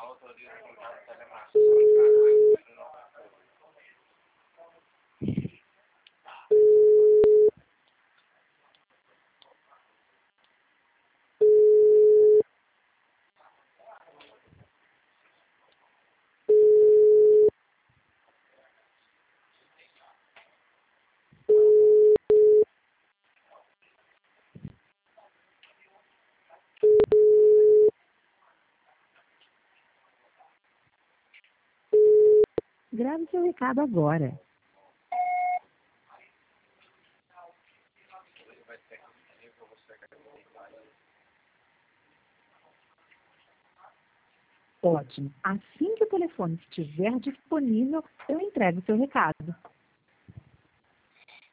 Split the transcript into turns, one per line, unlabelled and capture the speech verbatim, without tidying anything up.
Grave seu recado agora. Ótimo. Assim que o telefone estiver disponível, eu entrego seu recado.